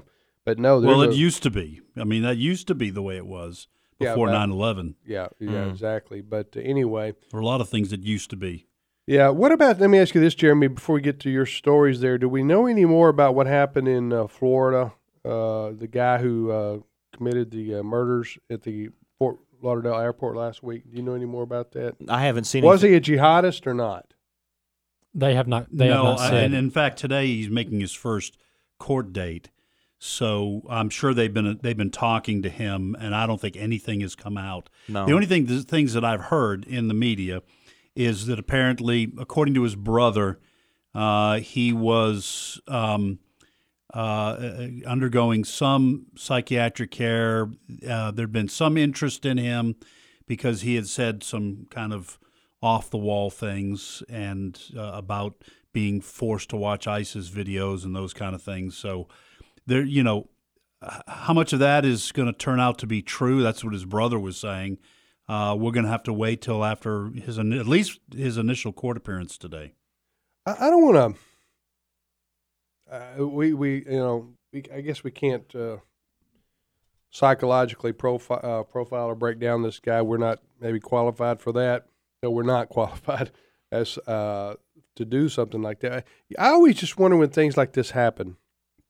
But no, well, it a, used to be. I mean, that used to be the way it was before yeah, nine eleven. Yeah, yeah, mm. exactly. But uh, anyway. There were a lot of things that used to be. Yeah. What about, let me ask you this, Jeremy, before we get to your stories there. Do we know any more about what happened in uh, Florida? Uh, the guy who uh, committed the uh, murders at the Fort Lauderdale airport last week. Do you know any more about that? I haven't seen Was anything. he a jihadist or not? They have not. They no, have not said. and in fact, today he's making his first court date. So I'm sure they've been they've been talking to him, and I don't think anything has come out. No. The only thing the things that I've heard in the media is that apparently, according to his brother, uh, he was um, uh, undergoing some psychiatric care. Uh, there'd been some interest in him because he had said some kind of off the wall things and uh, about being forced to watch ISIS videos and those kind of things. So. There, you know, how much of that is going to turn out to be true? That's what his brother was saying. Uh, we're going to have to wait till after his, at least his initial court appearance today. I, I don't want to. Uh, we we you know we, I guess we can't uh, psychologically profile uh, profile or break down this guy. We're not maybe qualified for that. No, we're not qualified as uh, to do something like that. I always just wonder when things like this happen.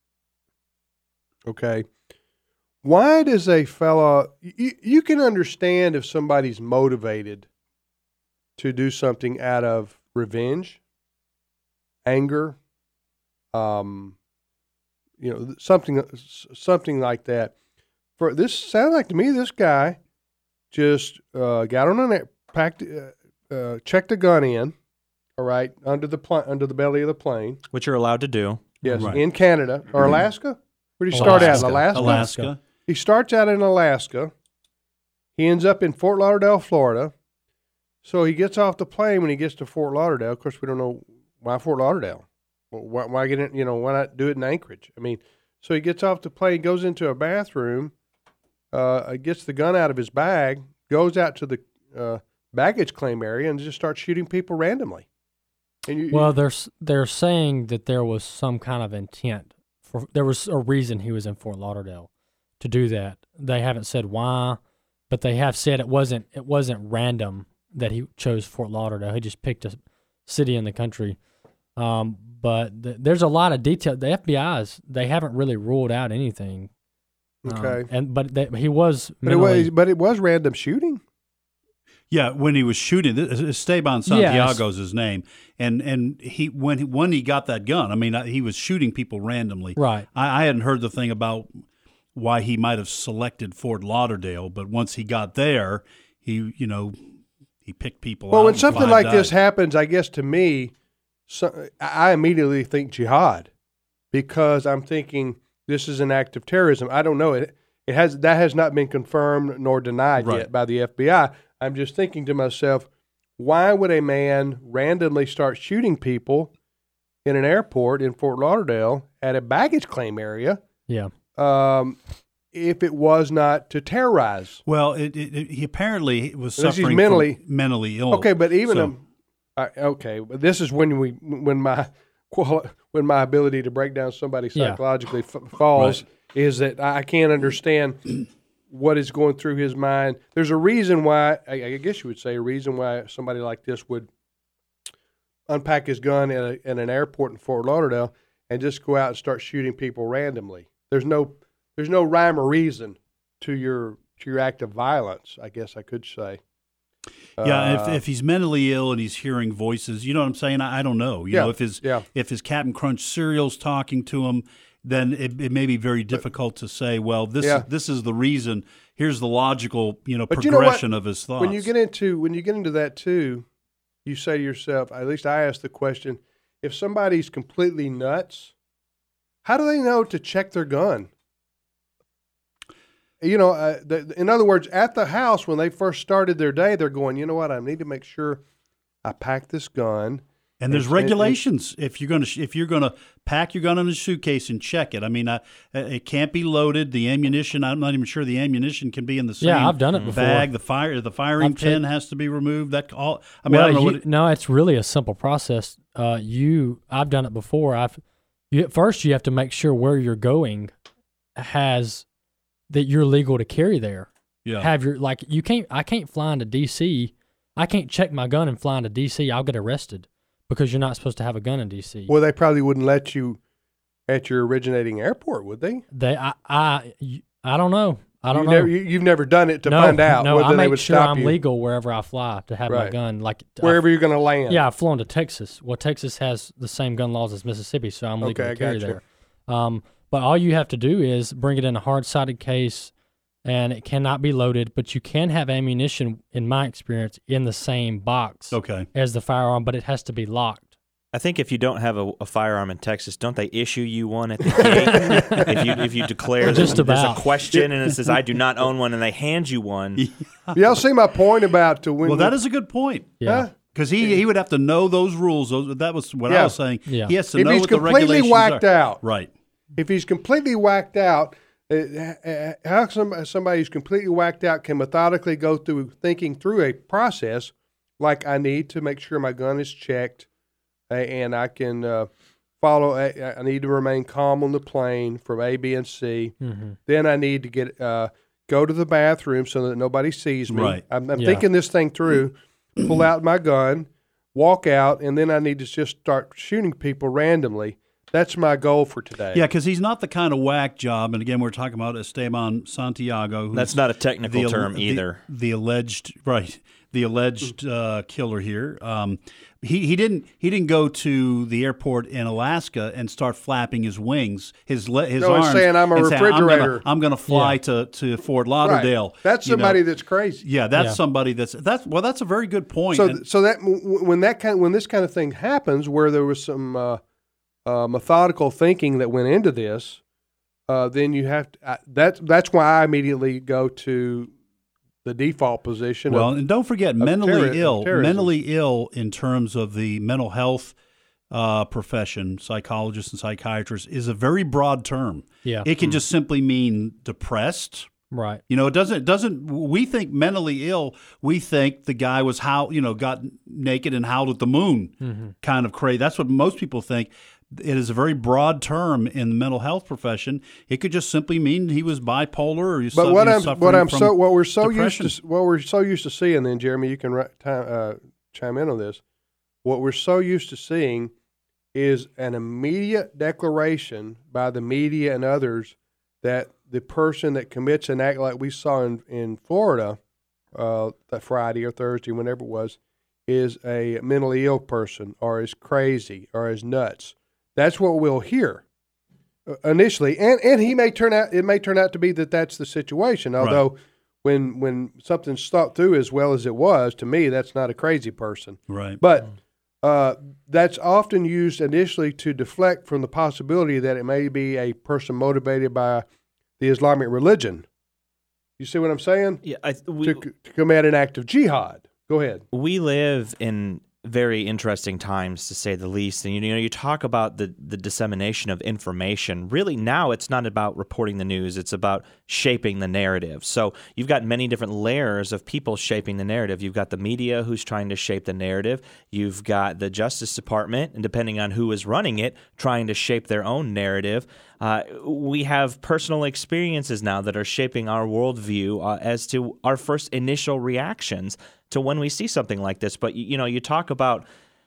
Okay, why does a fella? You, you can understand if somebody's motivated to do something out of revenge, anger, um, you know, something something like that. For this sounds like to me, this guy just uh, got on an packed, uh, uh, checked a gun in, all right, under the pl- under the belly of the plane, which you're allowed to do. Yes, right. in Canada or Alaska. Where did he start Alaska. out? Alaska? Alaska. He starts out in Alaska. He ends up in Fort Lauderdale, Florida. So he gets off the plane when he gets to Fort Lauderdale. Of course, we don't know why Fort Lauderdale. Why, why get it? You know, why not do it in Anchorage? I mean, so he gets off the plane, goes into a bathroom, uh, gets the gun out of his bag, goes out to the uh, baggage claim area, and just starts shooting people randomly. And you, well, they're they're saying that there was some kind of intent. For, there was a reason he was in Fort Lauderdale to do that. They haven't said why, but they have said it wasn't it wasn't random that he chose Fort Lauderdale. He just picked a city in the country. Um, but th- there's a lot of detail. The F B I's they haven't really ruled out anything. Okay, um, and but they, he was, but it was but it was random shooting. Yeah, when he was shooting, Esteban Santiago is his name, and and he when he, when he got that gun, I mean, he was shooting people randomly. Right. I, I hadn't heard the thing about why he might have selected Fort Lauderdale, but once he got there, he you know he picked people. Well, out when and something five like died. this happens, I guess to me, so, I immediately think jihad, because I'm thinking this is an act of terrorism. I don't know it. It has that has not been confirmed nor denied Right. yet by the F B I. I'm just thinking to myself, why would a man randomly start shooting people in an airport in Fort Lauderdale at a baggage claim area? Yeah. Um, if it was not to terrorize. Well, it, it, it, he apparently was Unless he's suffering mentally- from mentally ill. Okay, but even So- um, I, okay, but this is when we when my quali- when my ability to break down somebody Yeah. psychologically f- falls is that I can't understand what is going through his mind. There's a reason why, I, I guess you would say, a reason why somebody like this would unpack his gun at, a, at an airport in Fort Lauderdale and just go out and start shooting people randomly. There's no, there's no rhyme or reason to your to your act of violence, I guess I could say. Yeah, Uh, if if he's mentally ill and he's hearing voices, you know what I'm saying? I, I don't know. You Yeah, know, if his yeah. if his Captain Crunch cereal's talking to him, then it, it may be very difficult to say, well, this Yeah. is, this is the reason. Here's the logical, you know, But you know what? progression of his thoughts. When you get into when you get into that too, you say to yourself, at least I ask the question, if somebody's completely nuts, how do they know to check their gun? You know, uh, the, in other words, at the house when they first started their day, they're going, you know what, I need to make sure I pack this gun. And there's And- regulations if you're going to if you're going to pack your gun in a suitcase and check it. I mean, I, it can't be loaded. The ammunition, I'm not even sure the ammunition can be in the same Yeah, I've done it before. bag. The fire, the firing I've pin checked- has to be removed. That all. I mean, well, I don't know you, what. It, no, it's really a simple process. Uh, you, I've done it before. I've you, at first you have to make sure where you're going has that you're legal to carry there. Yeah. Have your like you can't I can't fly into D C. I can't check my gun and fly into D C. I'll get arrested because you're not supposed to have a gun in D C. Well, they probably wouldn't let you at your originating airport, would they? They I I, I don't know. I don't you know. Never, you, you've never done it to no, find out no, whether I they make would sure stop I'm you. legal wherever I fly to have my Right. gun. Like wherever I, you're going to land. Yeah, I've flown to Texas. Well, Texas has the same gun laws as Mississippi, so I'm legal Okay, I to carry gotcha. there. Um, but all you have to do is bring it in a hard-sided case, and it cannot be loaded. But you can have ammunition, in my experience, in the same box Okay. as the firearm, but it has to be locked. I think if you don't have a, a firearm in Texas, don't they issue you one at the gate? if you if you declare Just that there's about. a question and it says I do not own one, and they hand you one. Y'all see my point about to when Well, that is a good point. Yeah. Huh? Because he, he would have to know those rules. Those, that was what Yeah. I was saying. Yeah. He has to If know he's what the completely regulations whacked are. out. Right. If he's completely whacked out, uh, uh, how some, somebody who's completely whacked out can methodically go through thinking through a process like I need to make sure my gun is checked, uh, and I can uh, follow. Uh, I need to remain calm on the plane from A, B, and C. Mm-hmm. Then I need to get uh, go to the bathroom so that nobody sees me. Right. I'm, I'm Yeah. thinking this thing through. Pull out my gun, walk out, and then I need to just start shooting people randomly. That's my goal for today. Yeah, because he's not the kind of whack job. And again, we're talking about Esteban Santiago. Who's That's not a technical the, term the- either. The alleged right, the alleged uh, killer here. Um, he he didn't he didn't go to the airport in Alaska and start flapping his wings, his le- his No, and arms, saying, "I'm a and saying, I'm gonna- refrigerator." I'm going to fly Yeah. to, to Fort Right. Lauderdale. That's you know. somebody that's crazy. Yeah, that's Yeah. somebody that's that's well. That's a very good point. So, And- so that w- when that kind when this kind of thing happens, where there was some uh, uh, methodical thinking that went into this, uh, then you have to. Uh, that's that's why I immediately go to the default position. Well, of, and don't forget, of mentally terror- ill, terrorism. mentally ill in terms of the mental health uh, profession, psychologists and psychiatrists, is a very broad term. Yeah. It can just simply mean depressed. Right. You know, it doesn't. It doesn't. We think mentally ill. We think the guy was how you know got naked and howled at the moon, Mm-hmm. kind of crazy. That's what most people think. It is a very broad term in the mental health profession. It could just simply mean he was bipolar or he was but su- what he I'm was what suffering I'm from so what we're so depression. used to what we're so used to seeing. Then Jeremy, you can ri- time, uh, chime in on this. What we're so used to seeing is an immediate declaration by the media and others that the person that commits an act like we saw in, in Florida uh, that Friday or Thursday, whenever it was, is a mentally ill person or is crazy or is nuts. That's what we'll hear uh, initially, and and he may turn out. It may turn out to be that that's the situation. Although, when when something's thought through as well as it was, to me, that's not a crazy person. Right. But uh, that's often used initially to deflect from the possibility that it may be a person motivated by the Islamic religion. You see what I'm saying? Yeah, I, we, To, to commit an act of jihad. Go ahead. we live in very interesting times, to say the least. And you know, you talk about the the dissemination of information. Really, now it's not about reporting the news; it's about shaping the narrative. So you've got many different layers of people shaping the narrative. You've got the media who's trying to shape the narrative. You've got the Justice Department, and depending on who is running it, trying to shape their own narrative. Uh, we have personal experiences now that are shaping our worldview uh, as to our first initial reactions to when we see something like this. But, you, you know, you talk about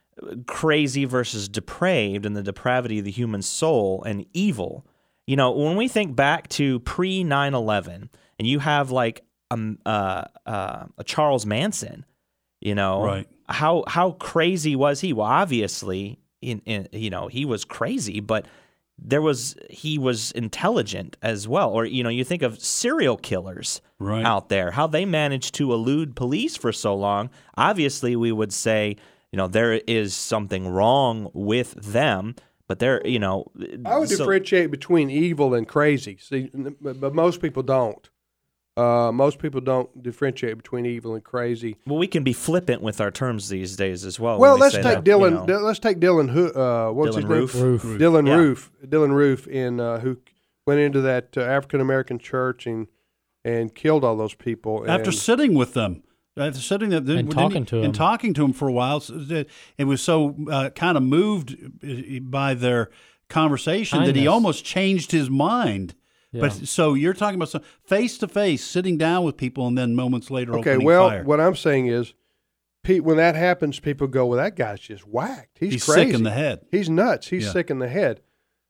crazy versus depraved and the depravity of the human soul and evil. You know, when we think back to pre nine eleven and you have like um, uh, uh, a Charles Manson, you know, Right. how how crazy was he? Well, obviously, in, in you know, he was crazy, but there was he was intelligent as well. Or, you know, you think of serial killers Right. out there, how they managed to elude police for so long. Obviously, we would say, you know, there is something wrong with them, but they're, you know, I would so- differentiate between evil and crazy. See, but, but most people don't. Uh, most people don't differentiate between evil and crazy. Well, we can be flippant with our terms these days as well. Well, when we let's say take that, you Dylan. know. Let's take Dylan. Who? Uh, what's Dylan his Roof. name? Roof. Dylan Yeah. Roof. Dylan Roof, in uh, who went into that uh, African American church and and killed all those people. After and, sitting with them, after sitting there And didn't talking he- to 'em. and talking to them for a while, so that it was so uh, kind of moved by their conversation that he Kindness. almost changed his mind Yeah. But so you're talking about some face to face, sitting down with people, and then moments later Okay, opening well, fire. what I'm saying is, Pete, when that happens, people go, "Well, that guy's just whacked. He's, He's crazy. sick in the head. He's nuts. He's Yeah. sick in the head."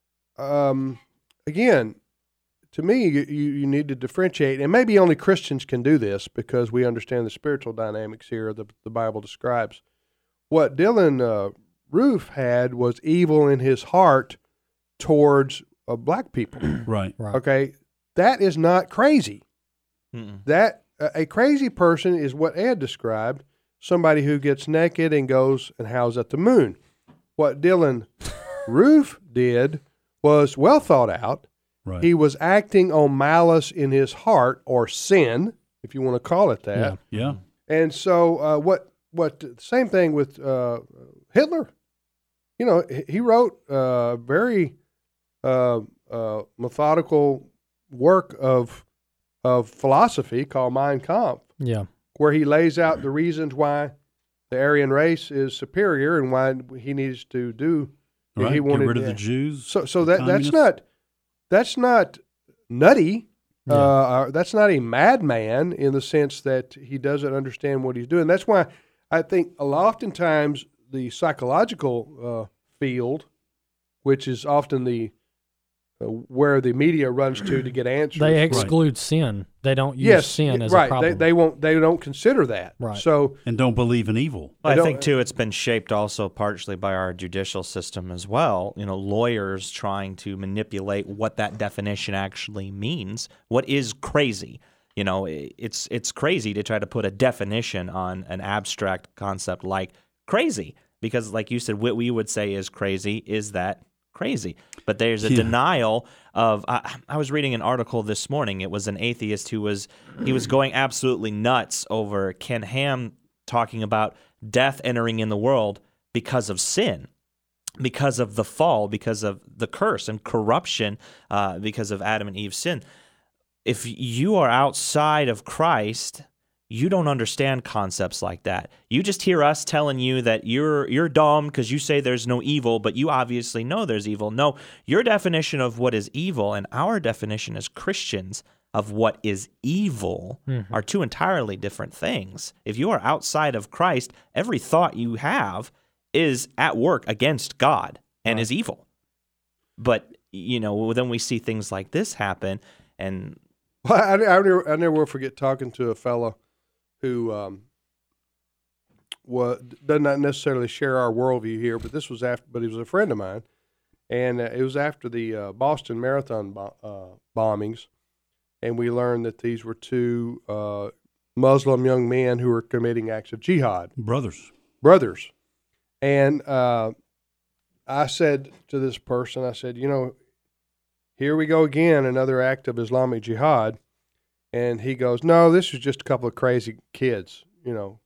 Um, again, to me, you, you you need to differentiate, and maybe only Christians can do this because we understand the spiritual dynamics here that the Bible describes. What Dylan uh, Roof had was evil in his heart towards uh, black people. Right. Right. Okay, that is not crazy. Mm-mm. That a crazy person is what Ed described, somebody who gets naked and goes and howls at the moon. What Dylan Roof did was well thought out. Right. He was acting on malice in his heart, or sin, if you want to call it that. Yeah. And so uh, what what same thing with uh, Hitler. You know, he- he wrote a very uh, uh, methodical work of of philosophy called Mein Kampf, Yeah. where he lays out the reasons why the Aryan race is superior and why he needs to do. Right. He wanted Get rid of yeah. the Jews. So, so the that that's communists. not that's not nutty. Yeah. Uh, or that's not a madman in the sense that he doesn't understand what he's doing. That's why I think a lot oftentimes the psychological uh, field, which is often the uh, where the media runs to to get answers. They exclude sin. They don't use yes, sin as right. a problem. They, they won't. They don't consider that. Right. So And don't believe in evil. Well, I don't- think too, it's been shaped also partially by our judicial system as well. You know, lawyers trying to manipulate what that definition actually means. What is crazy? You know, i- it's it's crazy to try to put a definition on an abstract concept like crazy, because, like you said, what we would say is crazy is that crazy. But there's a Yeah. denial of. I, I was reading an article this morning. It was an atheist who was he was going absolutely nuts over Ken Ham talking about death entering in the world because of sin, because of the fall, because of the curse and corruption, uh, because of Adam and Eve's sin. If you are outside of Christ, you don't understand concepts like that. You just hear us telling you that you're you're dumb because you say there's no evil, but you obviously know there's evil. No, your definition of what is evil and our definition as Christians of what is evil Mm-hmm. are two entirely different things. If you are outside of Christ, every thought you have is at work against God and is evil. But, you know, then we see things like this happen, and well, I, I, never, I never will forget talking to a fellow who um, was, does not necessarily share our worldview here, but this was after. But he was a friend of mine, and uh, it was after the uh, Boston Marathon bo- uh, bombings, and we learned that these were two uh, Muslim young men who were committing acts of jihad, Brothers. brothers. And uh, I said to this person, I said, you know, here we go again, another act of Islamic jihad. And he goes, no, this is just a couple of crazy kids, you know.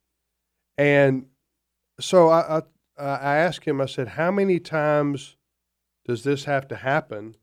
And so I, I, I asked him, I said, how many times does this have to happen?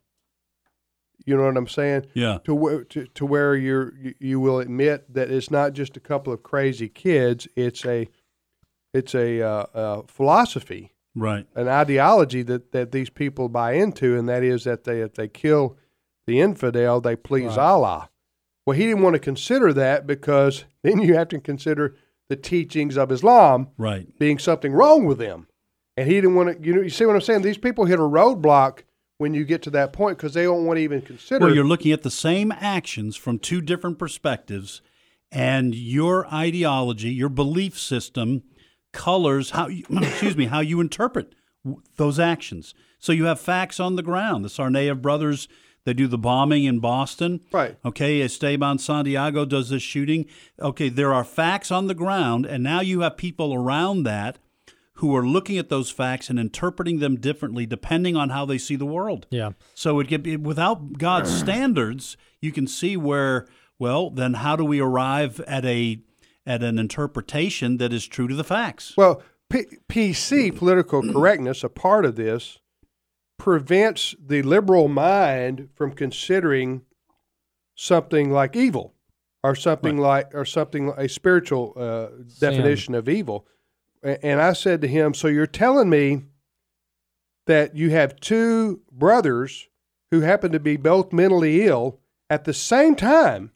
You know what I'm saying? Yeah. To, where- to, to where you're, you, you will admit that it's not just a couple of crazy kids, it's a, it's a uh, uh, philosophy, Right. an ideology that, that these people buy into, and that is that they if they kill the infidel, they please Right. Allah. Well, he didn't want to consider that because then you have to consider the teachings of Islam Right. being something wrong with them, and he didn't want to. You know, you see what I'm saying? These people hit a roadblock when you get to that point because they don't want to even consider. Well, you're looking at the same actions from two different perspectives, and your ideology, your belief system, colors how you, excuse me how you interpret w- those actions. So you have facts on the ground. The Tsarnaev brothers, they do the bombing in Boston. Right. Okay, Esteban Santiago does this shooting. Okay, there are facts on the ground, and now you have people around that who are looking at those facts and interpreting them differently depending on how they see the world. Yeah. So it get, it, without God's standards, you can see where, well, then how do we arrive at a at an interpretation that is true to the facts? Well, P- PC, political correctness, a part of this, prevents the liberal mind from considering something like evil, or something like, or something a spiritual uh, definition of evil. A- And I said to him, "So you're telling me that you have two brothers who happen to be both mentally ill, at the same time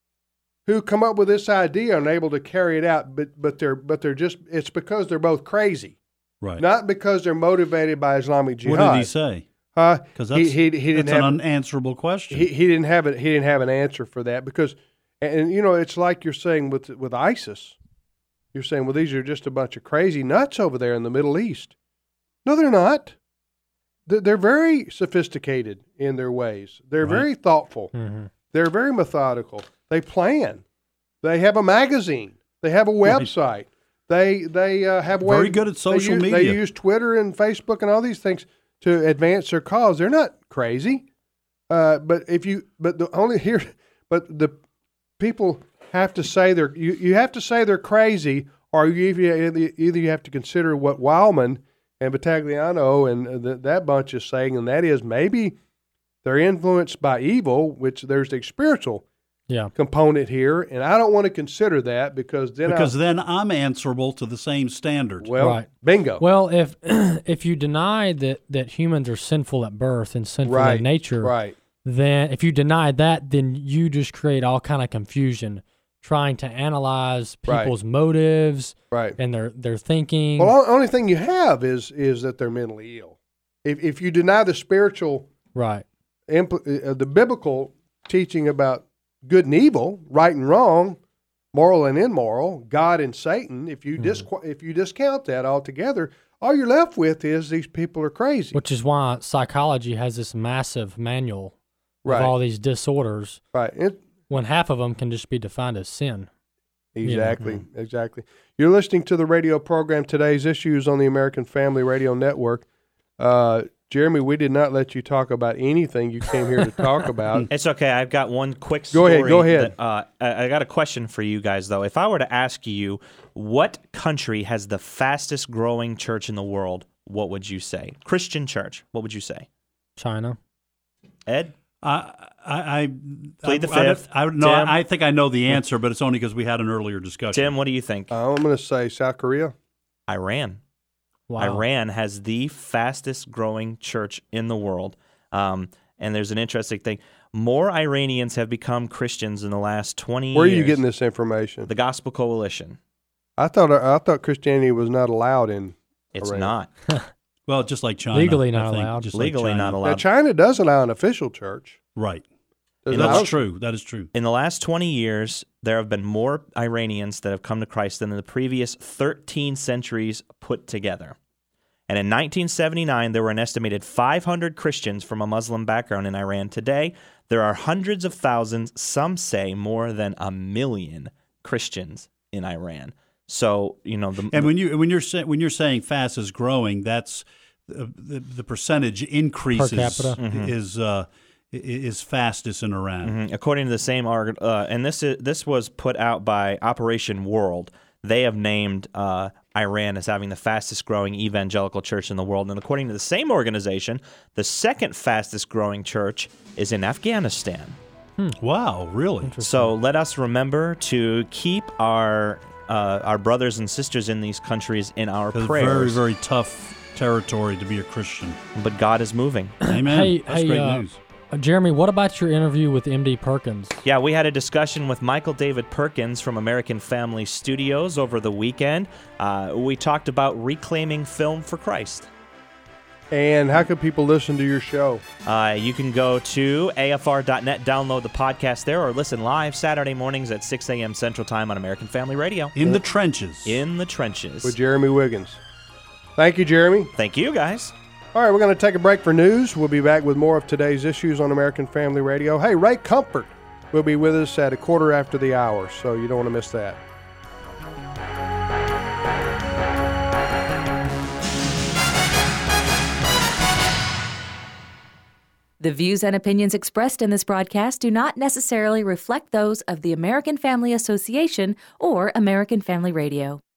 who come up with this idea and able to carry it out, but but they're but they're just it's because they're both crazy, right? Not because they're motivated by Islamic jihad. What did he say? Huh? Because he, he, he didn't that's have an unanswerable question. He, he didn't have it. He didn't have an answer for that because, and, and you know, it's like you're saying with with ISIS. You're saying, well, these are just a bunch of crazy nuts over there in the Middle East. No, they're not. They're, they're very sophisticated in their ways. They're Right. very thoughtful. Mm-hmm. They're very methodical. They plan. They have a magazine. They have a website. Right. They they uh, have very way, good at social they use, media. They use Twitter and Facebook and all these things to advance their cause. They're not crazy, uh, but if you but the only here, but the people have to say they're you, you have to say they're crazy, or you either, either you have to consider what Wildman and Battagliano and the, that bunch is saying, and that is maybe they're influenced by evil, which there's the spiritual yeah. component here, and I don't want to consider that because then because I, then I'm answerable to the same standard. well, Right. bingo. Well, if if you deny that, that humans are sinful at birth and sinful right, in nature, right. then if you deny that, then you just create all kind of confusion trying to analyze people's right. motives right. and their, their thinking. Well, the only thing you have is is that they're mentally ill. If if you deny the spiritual, right, impl- uh, the biblical teaching about good and evil, right and wrong, moral and immoral, God and Satan, if you mm. disqu- if you discount that altogether, all you're left with is these people are crazy. Which is why psychology has this massive manual right. of all these disorders. Right. It, when half of them can just be defined as sin. Exactly, you know? exactly. You're listening to the radio program Today's Issues on the American Family Radio Network. Uh, Jeremy, we did not let you talk about anything you came here to talk about. It's okay. I've got one quick Go story. ahead, go ahead. That, uh, I I got a question for you guys, though. If I were to ask you what country has the fastest growing church in the world, what would you say? Christian church, what would you say? China. Ed? I, I, I Plead the I, fifth. I, I, no, Tim? I think I know the answer, but it's only because we had an earlier discussion. Tim, what do you think? Uh, I'm going to say South Korea. Iran. Wow. Iran has the fastest growing church in the world. Um, and there's an interesting thing. More Iranians have become Christians in the last twenty years. Where are you getting this information? The Gospel Coalition. I thought I thought Christianity was not allowed in It's Iran. not. Well, just like China. Legally I not think, allowed. Just like Legally China. not allowed. Now, China does allow an official church. Right. Does That's allow- true. That is true. In the last twenty years, there have been more Iranians that have come to Christ than in the previous thirteen centuries put together. And in nineteen seventy-nine, there were an estimated five hundred Christians from a Muslim background in Iran. Today, there are hundreds of thousands, some say more than a million Christians in Iran. So, you know, the, And when you when you're say, when you're saying fast is growing, that's uh, the the percentage increases Per capita. Mhm. is uh, i- is fastest in Iran. Mhm. According to the same arg- uh, and this is, this was put out by Operation World. They have named uh, Iran as having the fastest growing evangelical church in the world. And according to the same organization, the second fastest growing church is in Afghanistan. Wow, really? So let us remember to keep our uh, our brothers and sisters in these countries in our It's prayers. very, very tough territory to be a Christian. But God is moving. Amen. Hey, That's hey, great uh, news. Uh, Jeremy, what about your interview with M D Perkins? Yeah, we had a discussion with Michael David Perkins from American Family Studios over the weekend. Uh, we talked about reclaiming film for Christ. And how can people listen to your show? Uh, you can go to A F R dot net, download the podcast there, or listen live Saturday mornings at six a.m. Central Time on American Family Radio. In the trenches. In the trenches. With Jeremy Wiggins. Thank you, Jeremy. Thank you, guys. All right, we're going to take a break for news. We'll be back with more of today's issues on American Family Radio. Hey, Ray Comfort will be with us at a quarter after the hour, so you don't want to miss that. The views and opinions expressed in this broadcast do not necessarily reflect those of the American Family Association or American Family Radio.